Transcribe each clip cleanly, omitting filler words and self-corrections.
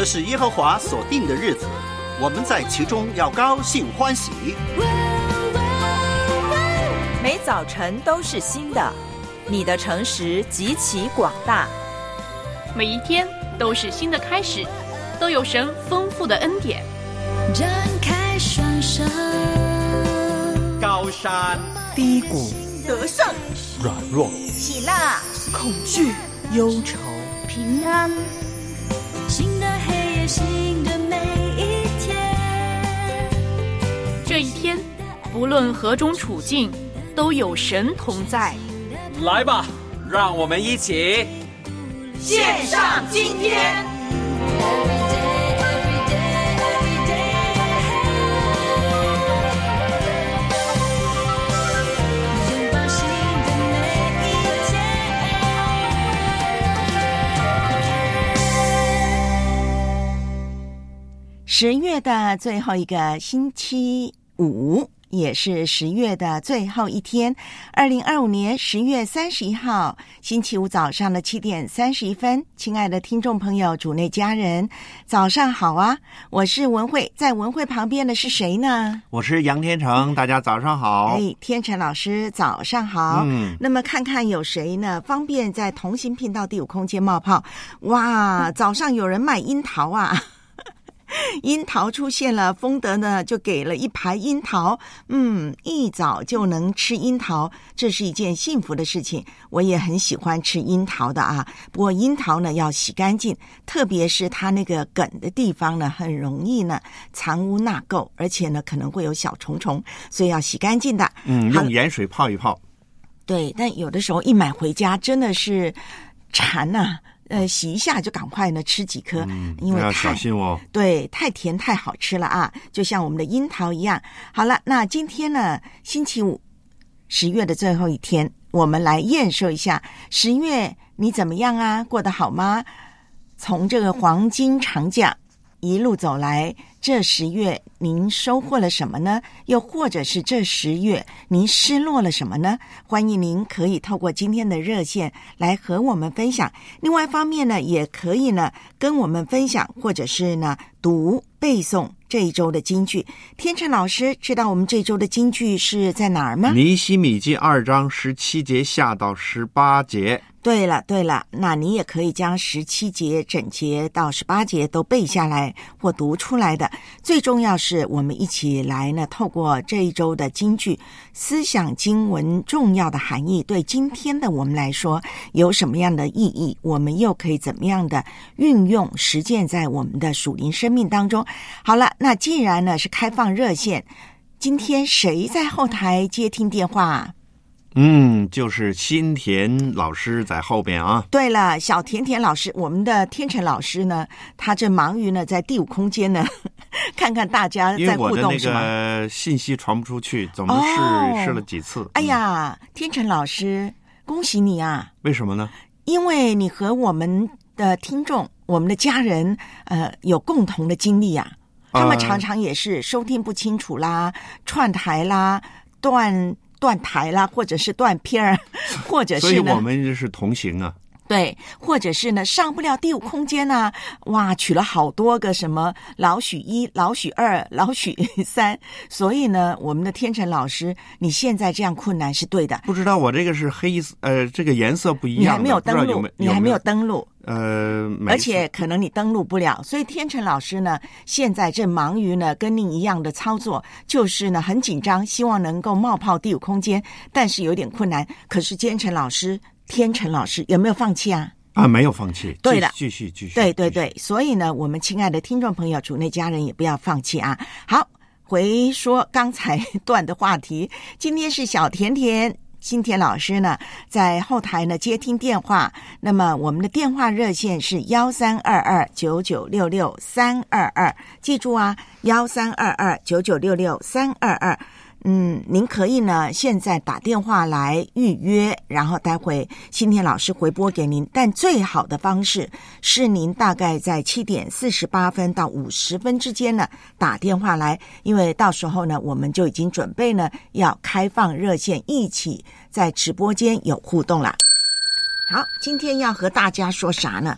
这是耶和华所定的日子，我们在其中要高兴欢喜。 每早晨都是新的，你的诚实极其广大。 每一天都是新的开始，都有神丰富的恩典。 张开双手， 高山低谷， 得胜软弱， 喜乐恐惧，忧愁， 平安， 新的黑夜，新的每一天。 这一天不论何种处境，都有神同在。 来吧，让我们一起献上今天。 10月的最后一个星期五，也是10月的最后一天，2025年10月31号星期五早上的7点31分。亲爱的听众朋友，主内家人，早上好啊！我是文慧，在文慧旁边的是谁呢？ 我是杨天成，大家早上好。 天成老师早上好。那么看看有谁呢方便在同行频道第5空间冒泡。哇，早上有人卖樱桃啊！樱桃出现了，丰德呢就给了一排樱桃，一早就能吃樱桃，这是一件幸福的事情。我也很喜欢吃樱桃的啊，不过樱桃呢要洗干净，特别是它那个梗的地方呢，很容易呢藏污纳垢，而且呢可能会有小虫虫，所以要洗干净的。 用盐水泡一泡。对， 但有的时候一买回家真的是馋啊。洗一下就赶快呢吃几颗，因为要小心哦。 对，太甜太好吃了啊，就像我们的樱桃一样。好了，那今天呢，星期五，10月的最后一天，我们来验收一下10月你怎么样啊？过得好吗？从这个黄金长假一路走来，这10月您收获了什么呢？又或者是这10月您失落了什么呢？欢迎您可以透过今天的热线来和我们分享。另外一方面呢，也可以呢跟我们分享，或者是呢读背诵这一周的金句。天成老师知道我们这周的金句是在哪儿吗？ 尼希米记2章17节下到18节。 对了，那你也可以将17节整节到18节都背下来或读出来的。最重要是我们一起来呢，透过这一周的金句，思想经文重要的含义，对今天的我们来说有什么样的意义，我们又可以怎么样的运用实践在我们的属灵生命当中。好了，那既然呢是开放热线，今天谁在后台接听电话？ 就是新田老师在后边啊。 对了，小甜甜老师，我们的天成老师呢，他正忙于呢在第5空间呢，看看大家在互动是吗？ 因为我的那个信息传不出去，总试了几次。 哎呀，天成老师，恭喜你啊！ 为什么呢？ 因为你和我们的听众、我们的家人，有共同的经历啊。他们常常也是收听不清楚啦，串台啦，断台啦，或者是断片儿，或者是呢， 所以我们就是同行啊。 对，或者是呢上不了第5空间啊，哇，取了好多个什么老许1、老许2、老许3，所以呢，我们的天成老师，你现在这样困难是对的。 不知道我这个是黑这个颜色不一样的， 你还没有登录，你还没有登录。而且可能你登录不了，所以天成老师呢，现在正忙于呢跟您一样的操作，就是呢很紧张，希望能够冒泡第5空间，但是有点困难。可是天成老师有没有放弃啊？ 没有放弃。 对了， 继续。 对，所以呢，我们亲爱的听众朋友、主内家人也不要放弃啊。好，回说刚才断的话题，今天是小甜甜新田老师呢在后台呢接听电话，那么我们的电话热线是132299662322，记住啊，132299662322。您可以呢现在打电话来预约，然后待会新田老师回拨给您。但最好的方式是您大概在7点48分到50分之间呢打电话来，因为到时候呢我们就已经准备呢要开放热线，一起在直播间有互动了。好，今天要和大家说啥呢？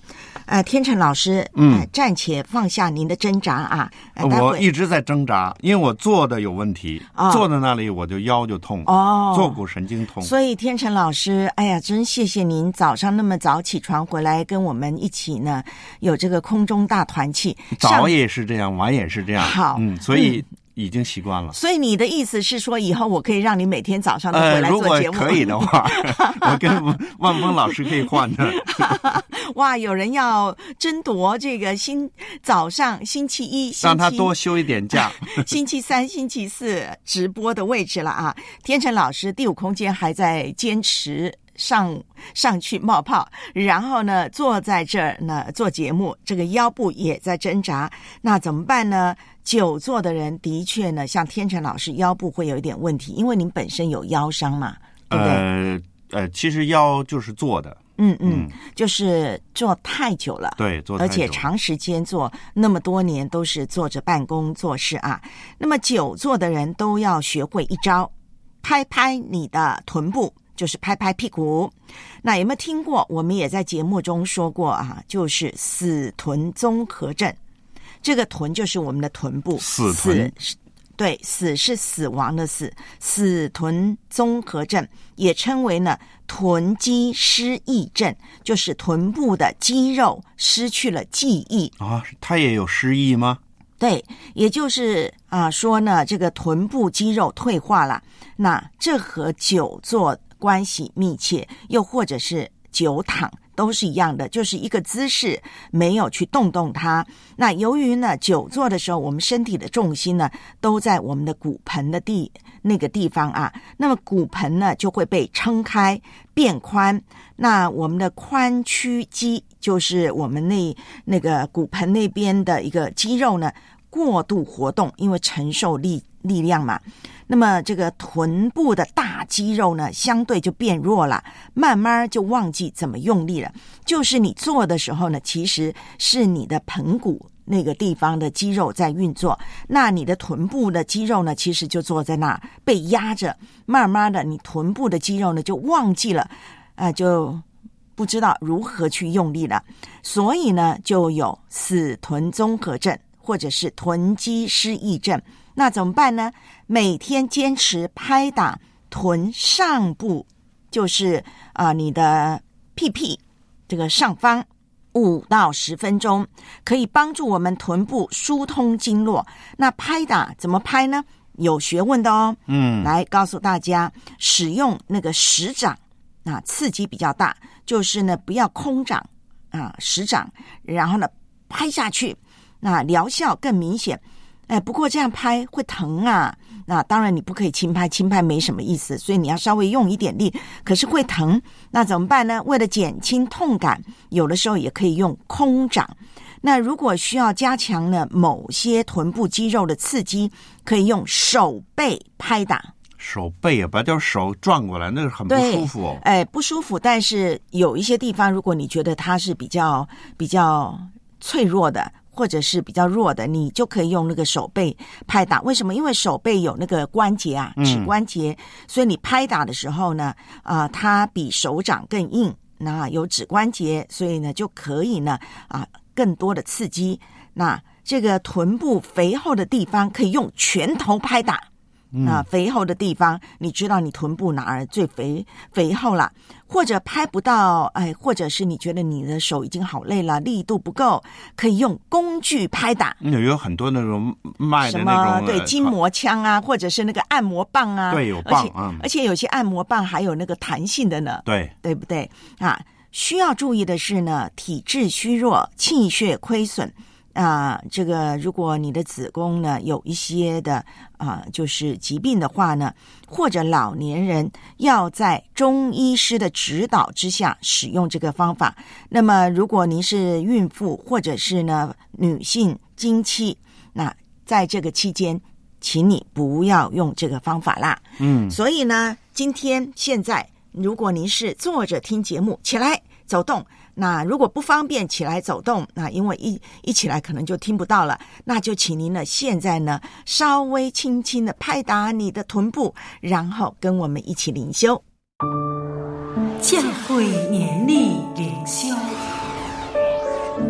天成老师，暂且放下您的挣扎啊。 我一直在挣扎，因为我坐的有问题，坐在那里我就腰就痛，坐骨神经痛。 所以天成老师，哎呀，真谢谢您早上那么早起床回来跟我们一起呢，有这个空中大团契。 早也是这样，晚也是这样。 好， 所以已经习惯了。 所以你的意思是说，以后我可以让你每天早上都回来做节目？ 如果可以的话，我跟万峰老师可以换的。 哇，有人要争夺这个早上星期一， 让他多休一点假。 星期三、星期四直播的位置了啊！天成老师第五空间还在坚持上去冒泡，然后呢坐在这儿呢做节目，这个腰部也在挣扎，那怎么办呢？久坐的人的确呢，像天成老师腰部会有一点问题，因为您本身有腰伤嘛，对不对？ 其实腰就是坐的。 就是坐太久了， 对，坐太久， 而且长时间坐，那么多年都是坐着办公做事啊。那么久坐的人都要学会一招，拍拍你的臀部，就是拍拍屁股。那有没有听过？我们也在节目中说过啊，就是死臀综合症。这个臀就是我们的臀部， 死臀。 对，死是死亡的死，死臀综合症也称为呢臀肌失忆症，就是臀部的肌肉失去了记忆啊。它也有失忆吗？ 对，也就是说呢，这个臀部肌肉退化了，那这和久坐关系密切，又或者是久躺。都是一样的，就是一个姿势没有去动它。那由于呢久坐的时候，我们身体的重心呢都在我们的骨盆的那个地方啊，那么骨盆呢就会被撑开变宽，那我们的髋屈肌就是我们那个骨盆那边的一个肌肉呢过度活动，因为承受力量嘛，那么这个臀部的大肌肉呢相对就变弱了，慢慢就忘记怎么用力了。就是你做的时候呢，其实是你的盆骨那个地方的肌肉在运作，那你的臀部的肌肉呢其实就坐在那儿被压着，慢慢的你臀部的肌肉呢就忘记了就不知道如何去用力了，所以呢就有死臀综合症或者是臀肌失忆症。那怎么办呢？每天坚持拍打臀上部，就是你的屁屁这个上方5到10分钟，可以帮助我们臀部疏通经络。那拍打怎么拍呢？有学问的哦。来告诉大家，使用那个实掌刺激比较大，就是呢不要空掌实掌，然后呢拍下去，那疗效更明显。不过这样拍会疼啊，那当然你不可以轻拍，轻拍没什么意思，所以你要稍微用一点力，可是会疼，那怎么办呢？为了减轻痛感，有的时候也可以用空掌。那如果需要加强呢某些臀部肌肉的刺激，可以用手背拍打。 手背把手转过来，那个很不舒服哦。 不舒服，但是有一些地方，如果你觉得它是比较脆弱的，或者是比较弱的，你就可以用那个手背拍打。为什么？因为手背有那个关节指关节，所以你拍打的时候呢，它比手掌更硬，那有指关节，所以呢就可以呢更多的刺激。那这个臀部肥厚的地方可以用拳头拍打。肥厚的地方，你知道你臀部哪儿最肥厚了，或者拍不到，或者是你觉得你的手已经好累了，力度不够，可以用工具拍打。 有很多那种卖的那种对筋膜枪啊，或者是那个按摩棒啊， 对，有棒而且有些按摩棒还有那个弹性的呢，对不对需要注意的是呢，体质虚弱、气血亏损。这个如果你的子宫呢有一些的就是疾病的话呢，或者老年人要在中医师的指导之下使用这个方法。那么如果您是孕妇或者是呢女性经期，那在这个期间请你不要用这个方法啦。所以呢现在如果您是坐着听节目，起来走动，那如果不方便起来走动，那因为一起来可能就听不到了，那就请您呢现在呢稍微轻轻的拍打你的臀部，然后跟我们一起灵修。 教会年历灵修，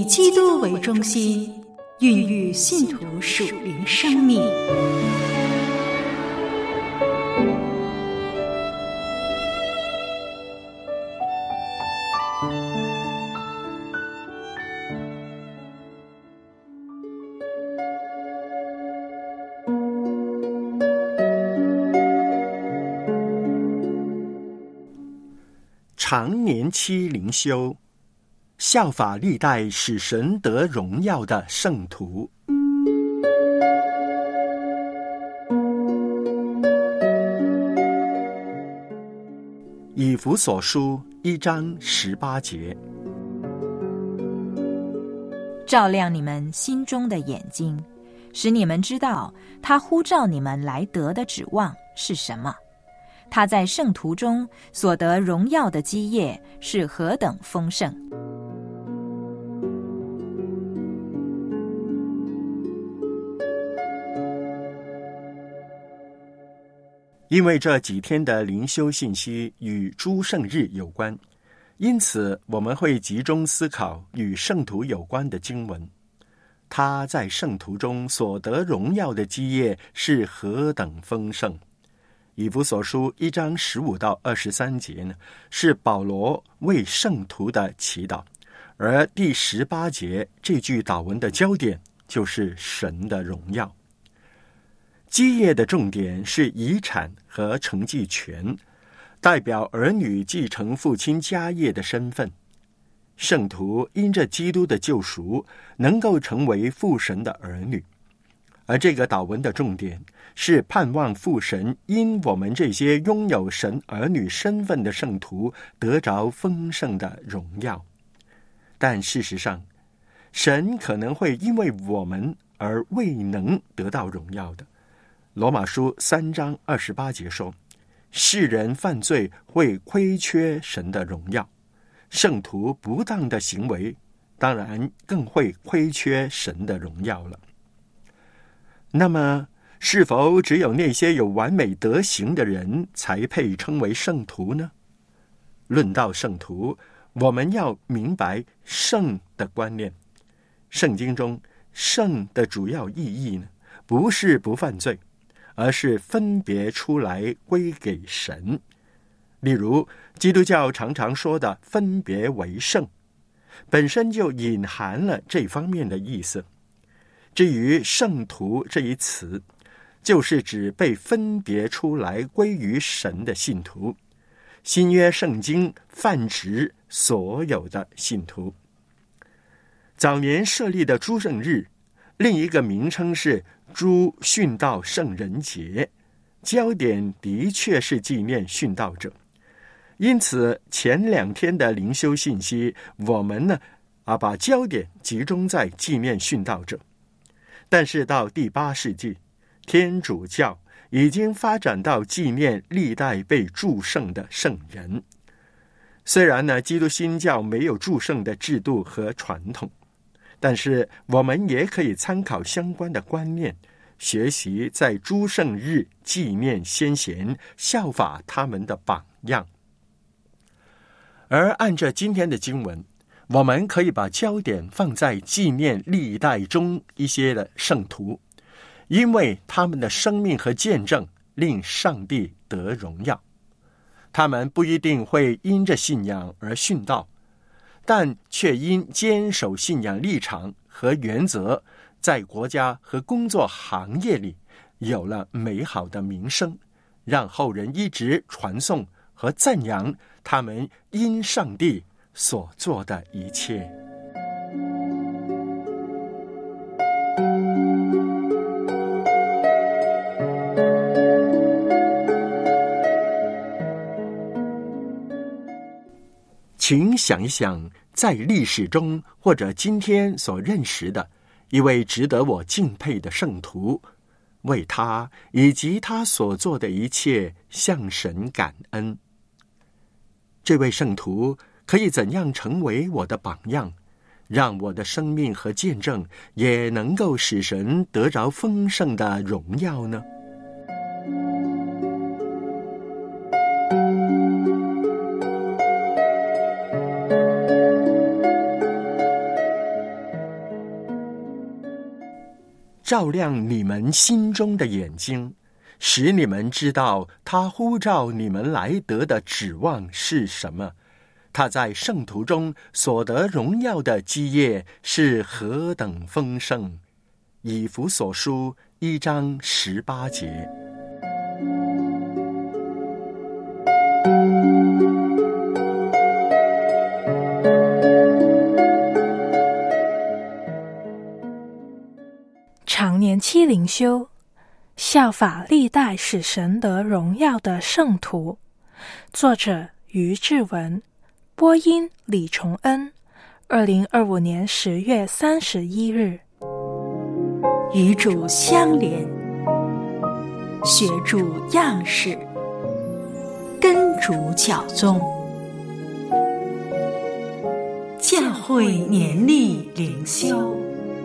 以基督为中心，孕育信徒属灵生命。 常年期灵修，效法历代使神得荣耀的圣徒。以弗所书1章18节， 照亮你们心中的眼睛，使你们知道他呼召你们来得的指望是什么，他在圣徒中所得荣耀的基业是何等丰盛。 因为这几天的灵修信息与诸圣日有关，因此我们会集中思考与圣徒有关的经文。他在圣徒中所得荣耀的基业是何等丰盛。以弗所书1章15到23节呢，是保罗为圣徒的祈祷，而第18节这句祷文的焦点就是神的荣耀。基业的重点是遗产和承继权，代表儿女继承父亲家业的身份。圣徒因着基督的救赎，能够成为父神的儿女。而这个祷文的重点是盼望父神因我们这些拥有神儿女身份的圣徒得着丰盛的荣耀。但事实上，神可能会因为我们而未能得到荣耀的。罗马书3章28节说，世人犯罪会亏缺神的荣耀，圣徒不当的行为当然更会亏缺神的荣耀了。那么是否只有那些有完美德行的人才配称为圣徒呢？论到圣徒，我们要明白圣的观念。圣经中圣的主要意义呢，不是不犯罪，而是分别出来归给神。例如基督教常常说的分别为圣，本身就隐含了这方面的意思。至于圣徒这一词，就是指被分别出来归于神的信徒。新约圣经泛指所有的信徒。早年设立的诸圣日，另一个名称是诸殉道圣人节，焦点的确是纪念殉道者。因此前2天的灵修信息，我们把焦点集中在纪念殉道者。但是到第8世纪，天主教已经发展到纪念历代被祝圣的圣人。虽然基督新教没有祝圣的制度和传统，但是我们也可以参考相关的观念，学习在诸圣日纪念先贤，效法他们的榜样。而按照今天的经文，我们可以把焦点放在纪念历代中一些的圣徒，因为他们的生命和见证令上帝得荣耀。他们不一定会因着信仰而殉道，但却因坚守信仰立场和原则，在国家和工作行业里有了美好的名声，让后人一直传颂和赞扬他们因上帝所做的一切。请想一想，在历史中或者今天所认识的一位值得我敬佩的圣徒，为他以及他所做的一切向神感恩。这位圣徒可以怎样成为我的榜样，让我的生命和见证也能够使神得着丰盛的荣耀呢？ 照亮你们心中的眼睛，使你们知道他呼召你们来得的指望是什么，他在圣徒中所得荣耀的基业是何等丰盛。以弗所书1章18节。 常年期灵修，效法历代使神得荣耀的圣徒。作者于志文，播音李崇恩。2025年10月31日。 与主相连，学主样式，跟主脚踪。教会年历灵修。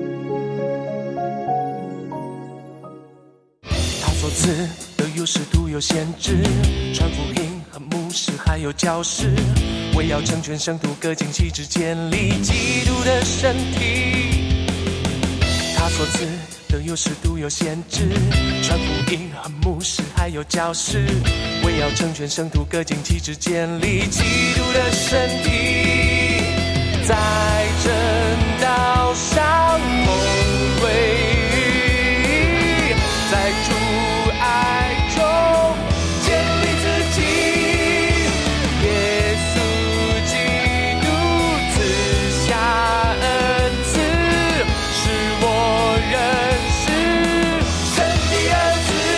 他所赐的有时独有限制，传福音和牧师还有教师，为要成全圣徒各尽其职，建立基督的身体。他所赐的有时独有限制，传福音和牧师还有教师，为要成全圣徒各尽其职，建立基督的身体。在正道上同归于，在主爱中建立自己。耶稣基督赐下恩赐，使我认识神的儿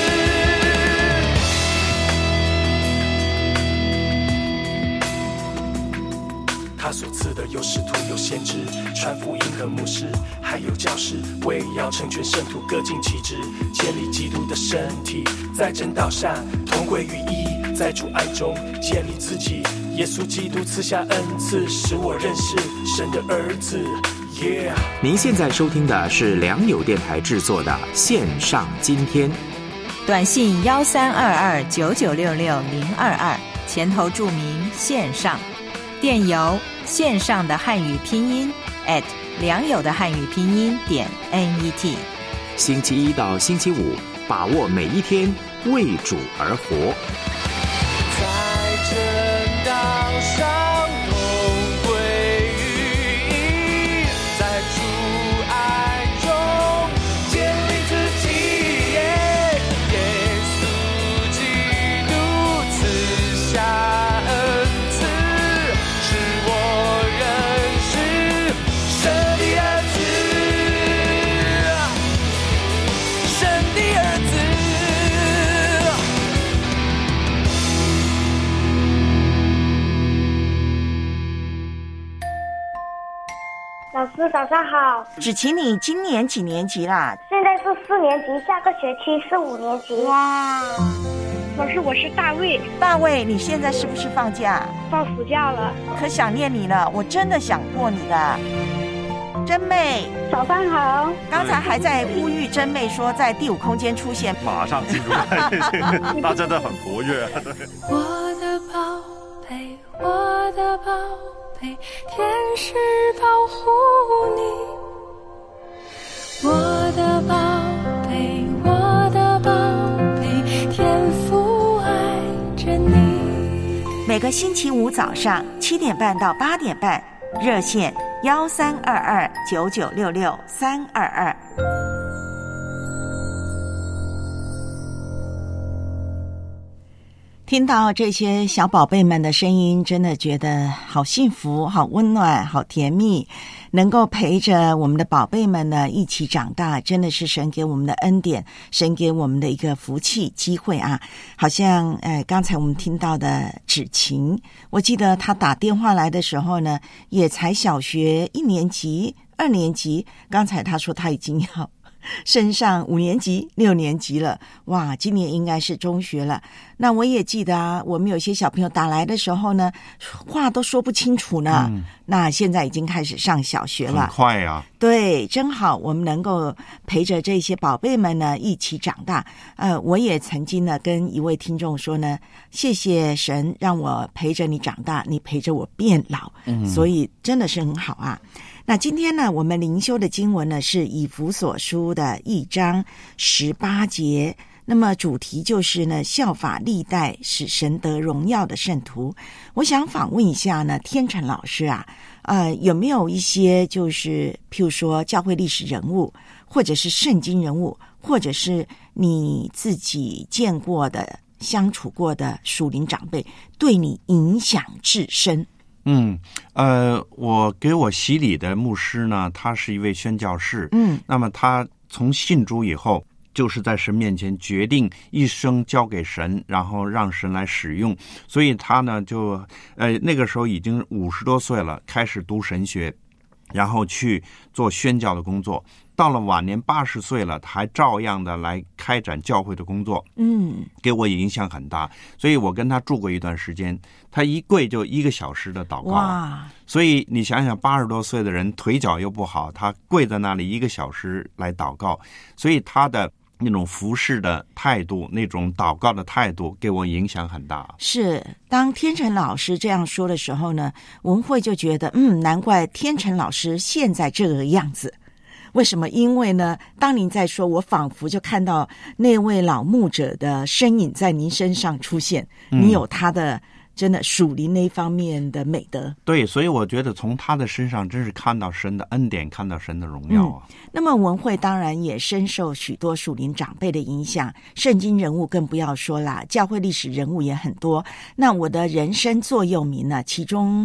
子。他所赐的有使徒有先知，传福音和牧师还有教师，为要成全圣徒各尽其职，建立基督的身体。在真道上同归于一，在主爱中建立自己。耶稣基督赐下恩赐，使我认识神的儿子。 您现在收听的是良友电台制作的线上今天。 短信132299660022，前头注明线上。电邮线上的汉语拼音良友的汉语拼音.net。 星期一到星期五，把握每一天，为主而活。 在正道上同归于一，在主爱中建立自己。耶稣基督赐下恩赐，使我认识神的儿子，神的儿子。 老师早上好。 芷琪，你今年几年级啦？ 现在是4年级，下个学期是5年级。 哇！ 老师，我是大卫。 大卫，你现在是不是放假？ 放暑假了。 可想念你了，我真的想过你的。真妹， 早上好。 刚才还在呼吁真妹说在第5空间出现， 马上进入，他真的很活跃。 我的宝贝，我的宝贝，天使保护你。我的宝贝，我的宝贝，天父爱着你。 每个星期五早上7点半到8点半，热线132299662322。听到这些小宝贝们的声音，真的觉得好幸福，好温暖，好甜蜜。能够陪着我们的宝贝们呢一起长大，真的是神给我们的恩典，神给我们的一个福气机会啊。好像刚才我们听到的芷晴，我记得他打电话来的时候呢，也才小学1年级、2年级，刚才他说他已经要升上5年级、6年级了，哇，今年应该是中学了。那我也记得啊，我们有些小朋友打来的时候呢，话都说不清楚呢。那现在已经开始上小学了， 很快啊。 对，真好，我们能够陪着这些宝贝们呢一起长大。我也曾经呢跟一位听众说呢，谢谢神让我陪着你长大，你陪着我变老，所以真的是很好啊。 那今天呢，我们灵修的经文呢是以弗所书的1章18节，那么主题就是呢，效法历代使神得荣耀的圣徒。我想访问一下呢，天成老师啊，有没有一些就是譬如说教会历史人物，或者是圣经人物，或者是你自己见过的相处过的属灵长辈，对你影响至深？ 我给我洗礼的牧师呢，他是一位宣教士，那么他从信主以后，就是在神面前决定一生交给神，然后让神来使用，所以他呢就那个时候已经50多岁了，开始读神学，然后去做宣教的工作。到了晚年80岁了，他还照样的来开展教会的工作，给我影响很大。所以我跟他住过一段时间，他一跪就1个小时的祷告。哇！所以你想想，80多岁的人腿脚又不好，他跪在那里1个小时来祷告，所以他的那种服侍的态度，那种祷告的态度，给我影响很大。 是，当天成老师这样说的时候呢，文慧就觉得，难怪天成老师现在这个样子。为什么？因为呢，当您在说，我仿佛就看到那位老牧者的身影在您身上出现，你有他的真的属灵那一方面的美德。 对，所以我觉得从他的身上真是看到神的恩典，看到神的荣耀啊。 那么文慧当然也深受许多属灵长辈的影响，圣经人物更不要说啦，教会历史人物也很多。那我的人生座右铭呢，其中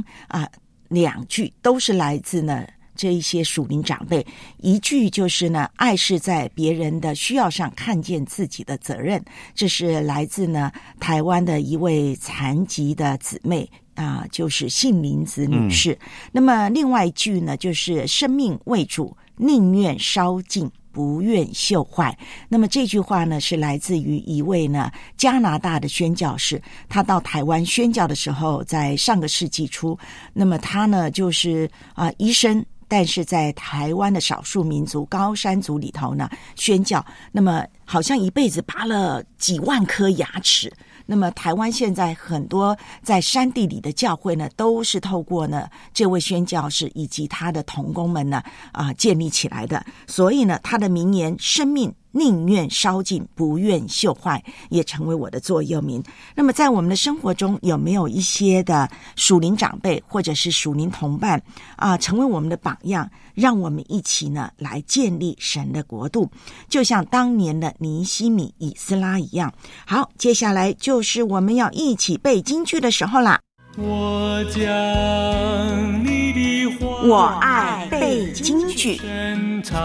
2句都是来自呢这一些属灵长辈。一句就是呢，爱是在别人的需要上看见自己的责任，这是来自呢台湾的一位残疾的姊妹就是杏林子女士。那么另外一句呢，就是生命为主，宁愿烧尽，不愿锈坏。那么这句话呢，是来自于一位呢加拿大的宣教士，他到台湾宣教的时候，在上个世纪初，那么他呢就是医生，但是在台湾的少数民族高山族里头呢宣教，那么好像一辈子拔了几万颗牙齿。那么台湾现在很多在山地里的教会呢，都是透过呢这位宣教士以及他的同工们呢建立起来的。所以呢，他的名言生命宁愿烧尽，不愿锈坏，也成为我的座右铭。那么在我们的生活中，有没有一些的属灵长辈或者是属灵同伴成为我们的榜样，让我们一起呢来建立神的国度，就像当年的尼希米、以斯拉一样。好，接下来就是我们要一起背金句的时候啦。 我将你的话， 我爱背金句， 深藏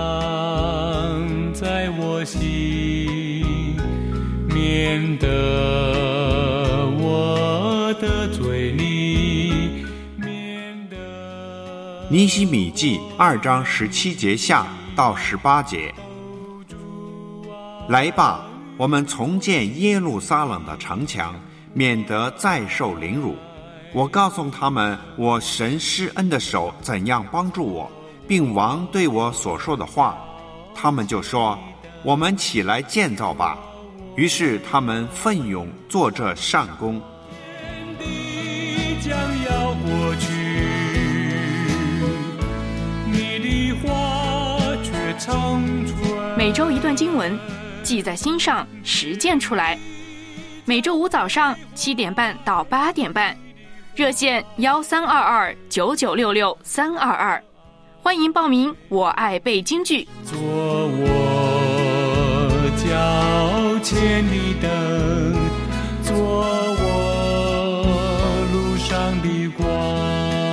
在我心，免得我得罪你，免得。 尼希米记2章17节下到18节。来吧，我们重建耶路撒冷的城墙，免得再受凌辱。我告诉他们，我神施恩的手怎样帮助我，并王对我所说的话。他们就说，我们起来建造吧。于是他们奋勇做这善工。 将要过去，你的话却长存。 每周一段经文，记在心上，实践出来。每周五早上7点半到8点半，热线13229966-322，欢迎报名。我爱背京剧， 做我脚前的灯，做我路上的光。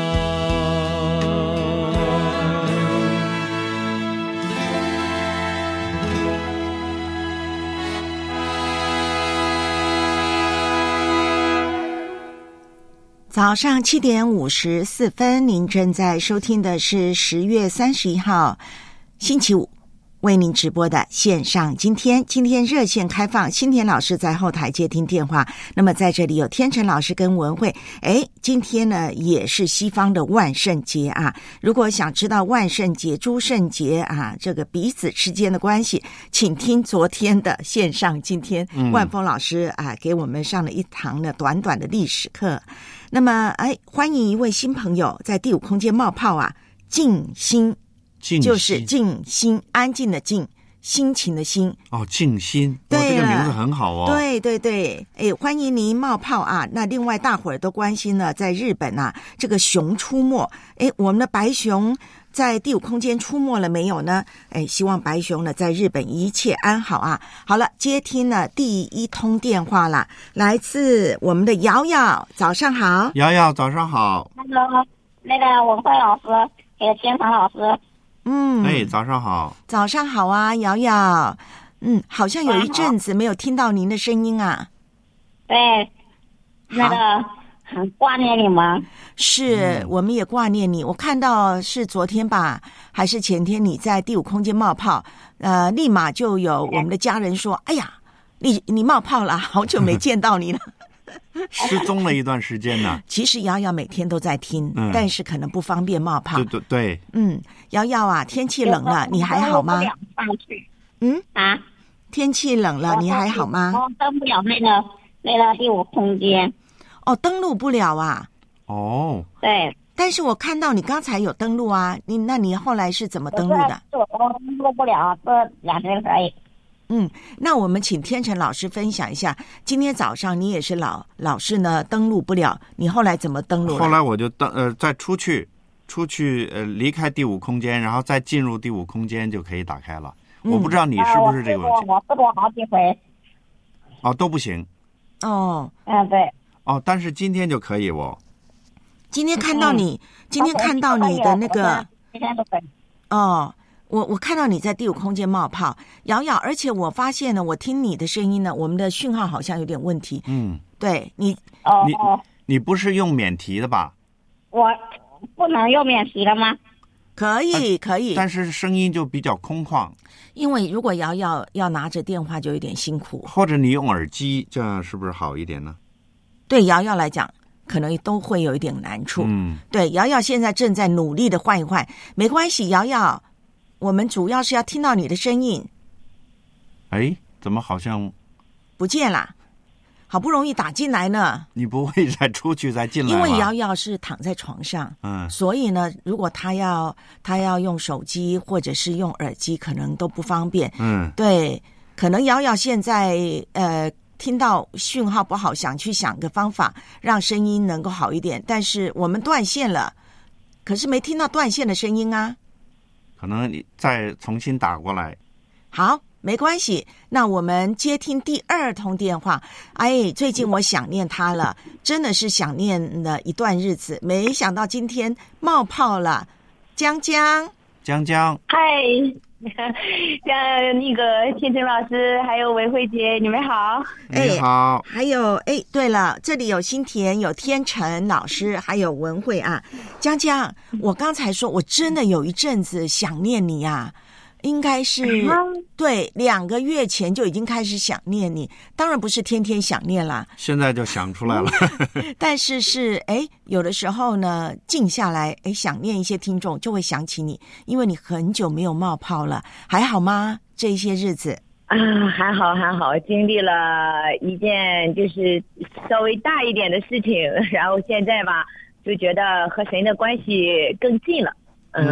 早上7点54分，您正在收听的是10月31号星期五为您直播的线上今天热线开放，新田老师在后台接听电话。那么在这里有天成老师跟文慧。今天呢也是西方的万圣节啊，如果想知道万圣节、诸圣节这个彼此之间的关系，请听昨天的线上今天万峰老师给我们上了一堂呢短短的历史课。那么欢迎一位新朋友在第5空间冒泡静心， 静就是静心，安静的静，心情的心。 哦，静心， 对， 这个名字很好哦。 对对对，哎，欢迎您冒泡啊！那另外大伙儿都关心呢，在日本啊，这个熊出没，哎，我们的白熊在第5空间出没了没有呢？哎，希望白熊呢在日本一切安好啊！好了，接听了第1通电话啦，来自我们的瑶瑶，早上好。 瑶瑶，早上好。 那个文慧老师，还有天堂老师。 哎，早上好。 早上好啊，瑶瑶。好像有一阵子没有听到您的声音啊。 对，那个很挂念你们。 是，我们也挂念你。我看到是昨天吧，还是前天你在第5空间冒泡，立马就有我们的家人说：“哎呀，你冒泡了，好久没见到你了。” 失踪了一段时间呢。 其实瑶瑶每天都在听，但是可能不方便冒泡。 对。 瑶瑶啊，天气冷了，你还好吗？天气冷了，你还好吗？ 登不了那个第5空间。 哦，登录不了啊。 哦。 对。 但是我看到你刚才有登录啊，那你后来是怎么登录的？ 我登录不了，这2天可以。 那我们请天成老师分享一下，今天早上你也是老师呢，登录不了，你后来怎么登录？ 后来我就再出去离开第5空间，然后再进入第5空间就可以打开了。我不知道你是不是这个问题。 我试过好几回。 哦，都不行。 哦。 对。 哦，但是今天就可以哦。 今天看到你的那个。 今天都可以。 哦。我看到你在第5空间冒泡，瑶瑶，而且我发现呢，我听你的声音呢，我们的讯号好像有点问题。对你， 你不是用免提的吧？ 我不能用免提的吗？ 可以， 但是声音就比较空旷。 因为如果瑶瑶要拿着电话就有点辛苦。 或者你用耳机，这样是不是好一点呢？ 对瑶瑶来讲，可能都会有一点难处。对，瑶瑶现在正在努力的换一换，没关系，瑶瑶。我们主要是要听到你的声音。 哎，怎么好像不见了？好不容易打进来呢。 你不会再出去再进来吗？ 因为瑶瑶是躺在床上，所以呢，如果她要用手机或者是用耳机，可能都不方便。对，可能瑶瑶现在听到讯号不好，想个方法让声音能够好一点，但是我们断线了，可是没听到断线的声音啊。 可能你再重新打过来。 好，没关系。那我们接听第2通电话。哎，最近我想念他了，真的是想念了一段日子。没想到今天冒泡了，江， 嗨，那个天成老师还有文慧姐，你们好。 你好。 还有对了，这里有新田，有天成老师，还有文慧啊。江，我刚才说我真的有一阵子想念你啊，应该是对2个月前就已经开始想念你，当然不是天天想念啦， 现在就想出来了。 但是有的时候呢，静下来想念一些听众，就会想起你，因为你很久没有冒泡了，还好吗？这些日子还好，经历了一件就是稍微大一点的事情，然后现在吧就觉得和神的关系更近了。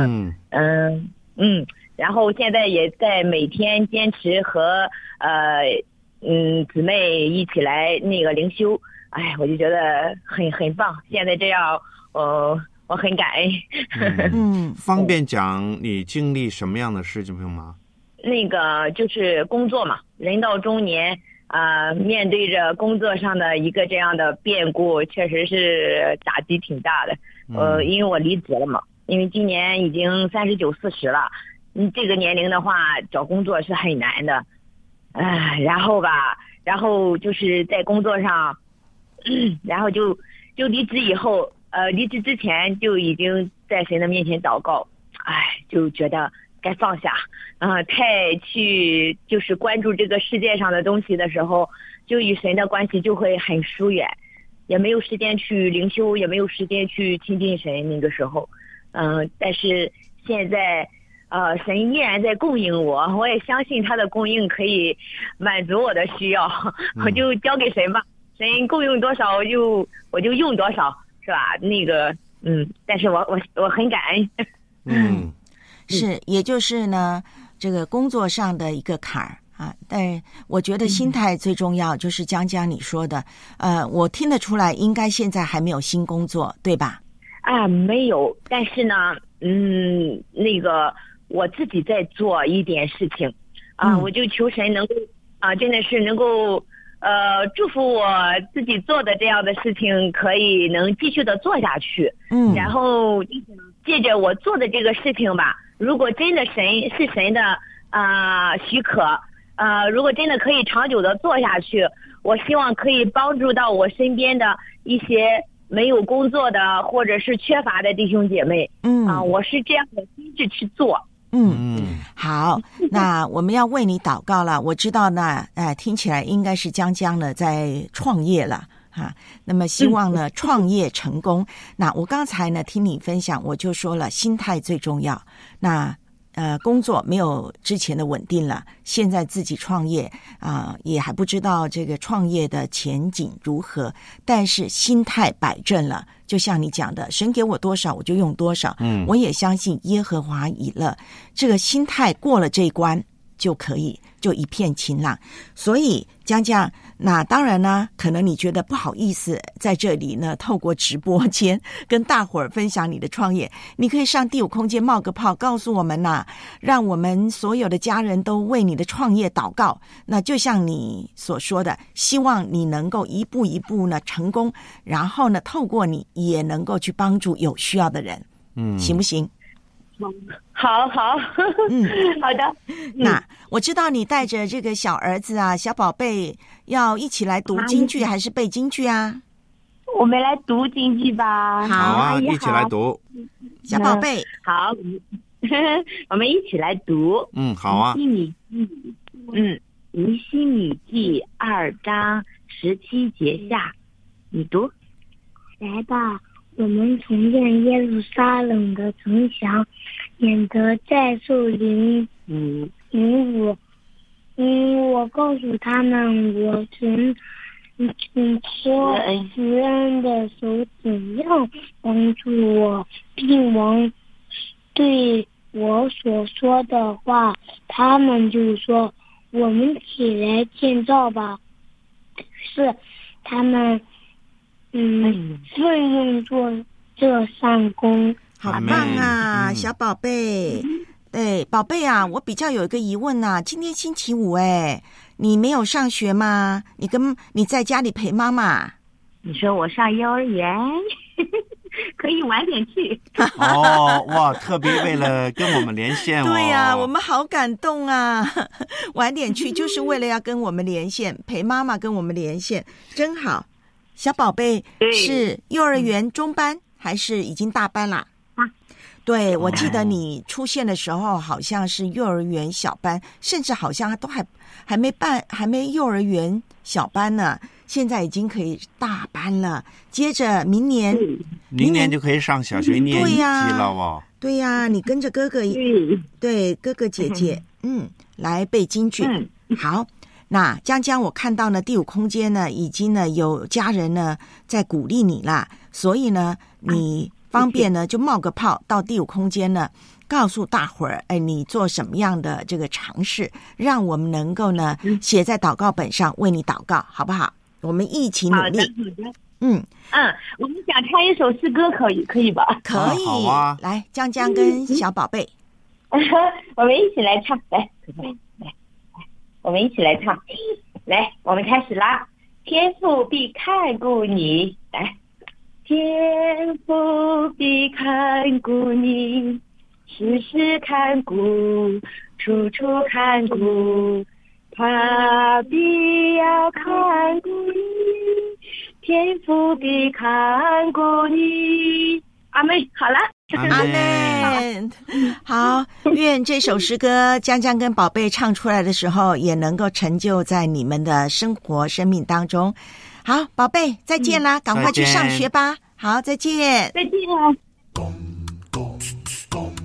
然后现在也在每天坚持和姊妹一起来那个灵修，我就觉得很棒。现在这样，我很感恩。 方便讲你经历什么样的事情吗？ 那个就是工作嘛，人到中年面对着工作上的一个这样的变故，确实是打击挺大的。因为我离职了嘛，因为今年已经39、40了。这个年龄的话，找工作是很难的。然后就是在工作上，然后就离职以后，离职之前就已经在神的面前祷告，就觉得该放下，太去就是关注这个世界上的东西的时候，就与神的关系就会很疏远，也没有时间去灵修，也没有时间去亲近神。那个时候，但是现在。神依然在供应我也相信他的供应可以满足我的需要，我就交给神吧，神供应多少我就用多少，是吧？那个但是我很感恩。 是，也就是呢，这个工作上的一个坎儿啊。但是我觉得心态最重要，就是江江你说的，我听得出来，应该现在还没有新工作，对吧？ 没有，但是呢，那个我自己在做一点事情，我就求神能够真的是能够祝福我自己做的这样的事情可以能继续的做下去。然后借着我做的这个事情吧，如果真的神的许可，如果真的可以长久的做下去，我希望可以帮助到我身边的一些没有工作的或者是缺乏的弟兄姐妹。我是这样的心智去做。 好，那我们要为你祷告了。我知道呢，听起来应该是江江呢在创业了啊。那么希望呢创业成功。那我刚才呢听你分享，我就说了，心态最重要。那工作没有之前的稳定了，现在自己创业也还不知道这个创业的前景如何，但是心态摆正了，就像你讲的，神给我多少我就用多少。我也相信耶和华以勒，这个心态过了这一关就可以，就一片晴朗。所以江江，那当然呢，可能你觉得不好意思在这里呢透过直播间跟大伙儿分享你的创业，你可以上第五空间冒个泡，告诉我们呐，让我们所有的家人都为你的创业祷告。那就像你所说的，希望你能够一步一步呢成功，然后呢透过你也能够去帮助有需要的人。行不行？ 好好的。 那我知道你带着这个小儿子小宝贝要一起来读京剧还是背京剧啊？ 我们来读京剧吧。 好一起来读。 小宝贝， 好，我们一起来读。 好啊。 尼希米记2章17节下，你读。 来吧，我们重建耶路撒冷的城墙，免得再受凌辱。我告诉他们，我神托慈恩的手怎样帮助我，并王对我所说的话，他们就说：“我们起来建造吧。”是他们顺用做这善功。 好棒啊，小宝贝。对，宝贝啊，我比较有一个疑问啊，今天星期五你没有上学吗？你在家里陪妈妈？ 你说我上幼儿园可以晚点去。 哇，特别为了跟我们连线对呀，我们好感动啊。晚点去就是为了要跟我们连线，陪妈妈跟我们连线，真好。小宝贝是幼儿园中班还是已经大班啦？对，我记得你出现的时候好像是幼儿园小班，甚至好像都还没幼儿园小班呢，现在已经可以大班了。接着明年就可以上小学年级了哦。 对呀，你跟着哥哥哥哥姐姐来背京剧。好，那江江，我看到呢第五空间呢已经呢有家人呢在鼓励你啦，所以呢你方便呢就冒个泡到第五空间呢告诉大伙儿你做什么样的这个尝试，让我们能够呢写在祷告本上为你祷告，好不好？我们一起努力。 我们想唱一首诗歌，可以吧？ 可以。 好啊， 来，江江跟小宝贝我们一起来唱。来我们一起来唱。来，我们开始啦。天父必看顾你，来，天父必看顾你，时时看顾，处处看顾，他必要看顾你，天父必看顾你。阿们，好了。 阿们，好，愿这首诗歌江江跟宝贝唱出来的时候，也能够成就在你们的生活生命当中。好，宝贝，再见啦，赶快去上学吧。好，再见。 再见。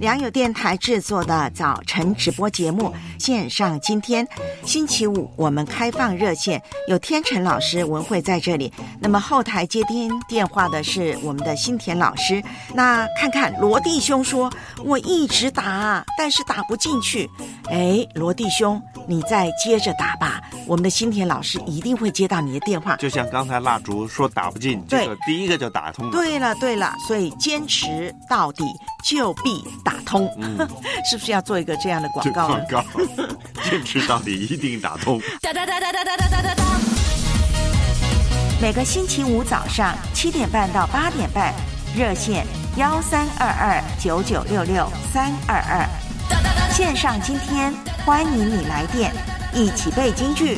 良友电台制作的早晨直播节目线上，今天星期五我们开放热线，有天成老师、文慧在这里。那么后台接听电话的是我们的新田老师。那看看罗弟兄说，我一直打，但是打不进去。哎，罗弟兄，你再接着打吧，我们的新田老师一定会接到你的电话。 就像刚才蜡烛说打不进，这个第一个就打通了。 对了，所以坚持到底就必打通，是不是要做一个这样的广告呢？ 广告，坚持到底一定打通。 每个星期五早上7点半到8点半，热线13229966-322，线上今天欢迎你来电，一起背京剧。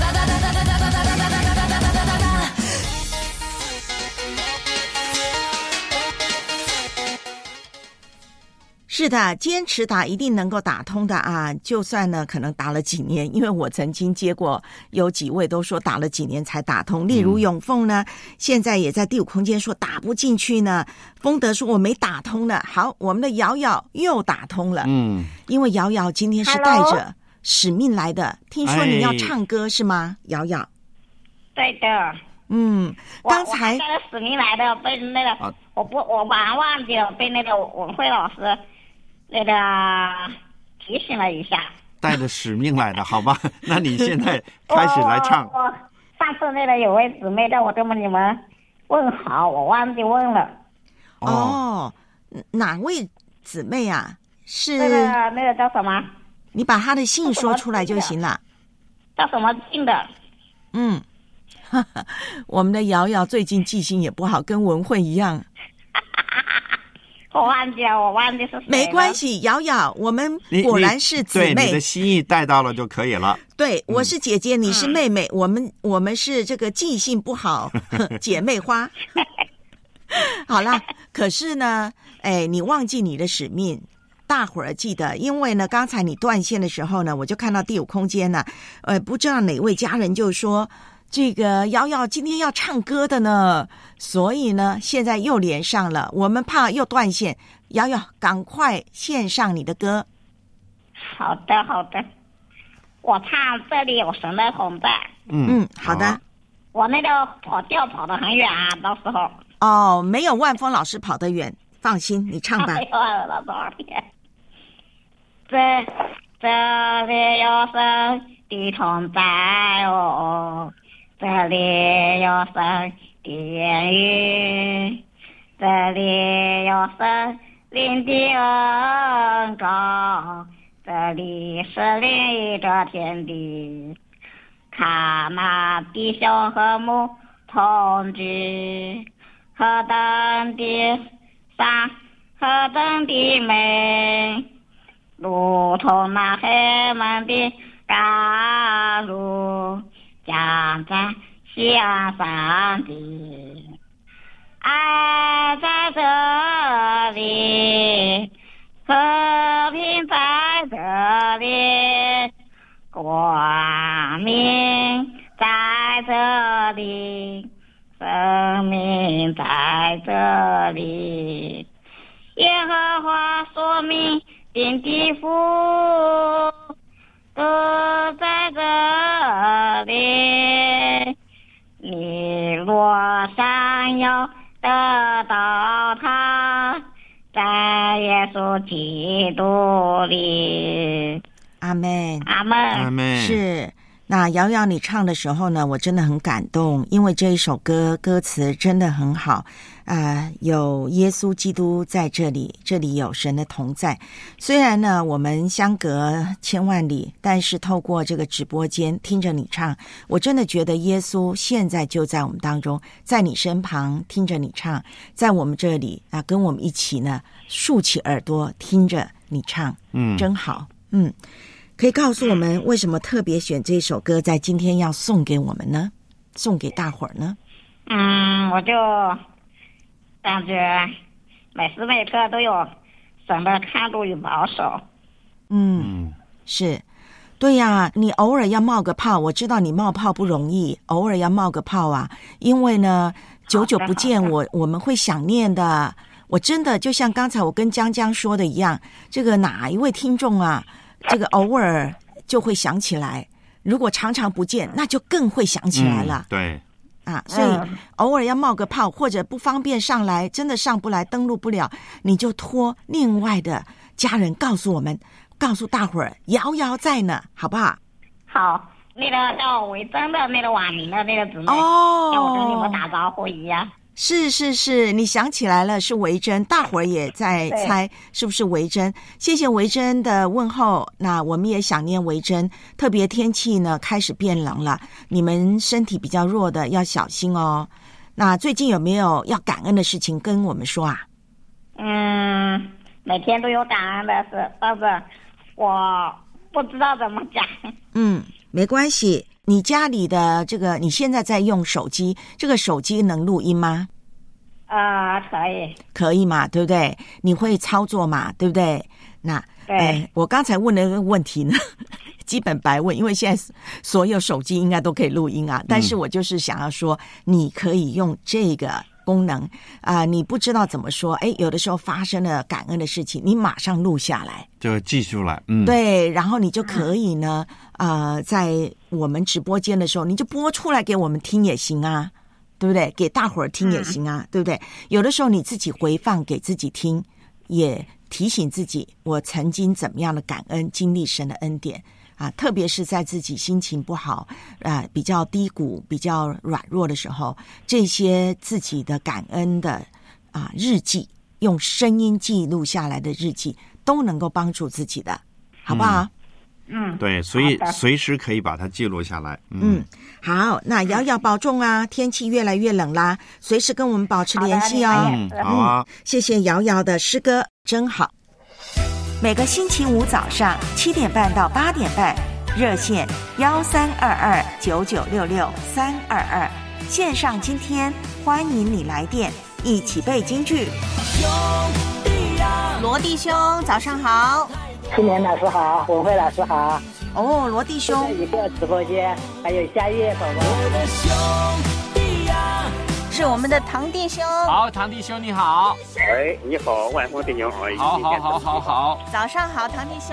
是的，坚持打一定能够打通的啊！就算呢，可能打了几年，因为我曾经接过有几位都说打了几年才打通。例如永凤呢，现在也在第五空间说打不进去呢。丰德说我没打通呢。好，我们的瑶瑶又打通了。因为瑶瑶今天是带着使命来的。听说你要唱歌是吗？瑶瑶。 对的。 刚才我带着使命来的，被那个我忘记了，被那个文慧老师那个提醒了一下， 带着使命来的，好吧？那你现在开始来唱。 上次那个有位姊妹让我跟你们问好，我忘记问了。 哪位姊妹啊？是那个叫什么？ 你把她的姓说出来就行了。 叫什么姓的？ 我们的瑶瑶最近记性也不好，跟文慧一样。 我忘记是谁了。 没关系，瑶瑶，我们果然是姊妹。 对，你的心意带到了就可以了。 对，我是姐姐，你是妹妹，我们是这个记性不好姐妹花。好啦，可是呢，你忘记你的使命。大伙儿记得，因为呢，刚才你断线的时候呢，我就看到第五空间呢，不知道哪位家人就说。这个瑶瑶今天要唱歌的呢，所以呢，现在又连上了，我们怕又断线。瑶瑶，赶快献上你的歌。 好的，我唱这里有神的同在。 好的。 我那个跑调跑得很远啊，到时候。 没有万峰老师跑得远，放心，你唱吧。 了多少天？这里有神的同在哦。这里有神的言语，这里有神灵的恩膏，这里是另一个天地。看那弟兄和睦同居，何等的善，何等的美，如同那黑门的甘露。将在西安山地，爱在这里，和平在这里，光明在这里，生命在这里。耶和华所命定的福都在这里，你若想要得到它，在耶稣基督里。 阿们， 阿们， 阿们。 是。那瑶瑶你唱的时候呢，我真的很感动，因为这一首歌歌词真的很好有耶稣基督在这里，这里有神的同在。虽然呢我们相隔千万里，但是透过这个直播间听着你唱，我真的觉得耶稣现在就在我们当中，在你身旁听着你唱，在我们这里跟我们一起呢竖起耳朵听着你唱，真好。可以告诉我们为什么特别选这首歌在今天要送给我们呢？送给大伙儿呢？ 我就感觉每时每刻都有神的看顾与保守。 是，对呀，你偶尔要冒个泡，我知道你冒泡不容易，偶尔要冒个泡啊，因为呢久久不见我们会想念的。 我真的就像刚才我跟江江说的一样，这个哪一位听众啊，这个偶尔就会想起来，如果常常不见，那就更会想起来了。 对啊，所以偶尔要冒个泡，或者不方便上来，真的上不来，登录不了，你就托另外的家人告诉我们，告诉大伙儿，瑶瑶在呢，好不好？ 好，那个叫维珍的那个网名的那个姊妹，要我跟你们打招呼一样。 是，你想起来了，是维珍，大伙儿也在猜是不是维珍。谢谢维珍的问候，那我们也想念维珍。特别天气呢开始变冷了，你们身体比较弱的要小心哦。那最近有没有要感恩的事情跟我们说啊？ 每天都有感恩的事，但是我不知道怎么讲。 没关系。你家里的这个，你现在在用手机，这个手机能录音吗？可以嘛，对不对？你会操作嘛，对不对？那我刚才问的那个问题呢，基本白问，因为现在所有手机应该都可以录音啊。但是我就是想要说，你可以用这个功能你不知道怎么说，有的时候发生了感恩的事情，你马上录下来， 就记出来。 对，然后你就可以呢，在我们直播间的时候，你就播出来给我们听也行啊，对不对？给大伙儿听也行啊，对不对？有的时候你自己回放给自己听，也提醒自己，我曾经怎么样的感恩，经历神的恩典特别是在自己心情不好比较低谷、比较软弱的时候，这些自己的感恩的日记，用声音记录下来的日记，都能够帮助自己的，好不好？ 对，所以随时可以把它记录下来。 好，那瑶瑶保重啊，天气越来越冷啦，随时跟我们保持联系哦。 好啊，谢谢瑶瑶的诗歌，真好。每个星期五早上7点半到8点半，热线13229966-322，线上今天欢迎你来电，一起背京剧。罗弟兄，早上好。 青年老师好，文慧老师好。 罗弟兄， 一个直播间还有夏月宝宝。 是我们的唐弟兄。 好，唐弟兄你好。 你好，万峰弟兄。 好。 早上好，唐弟兄。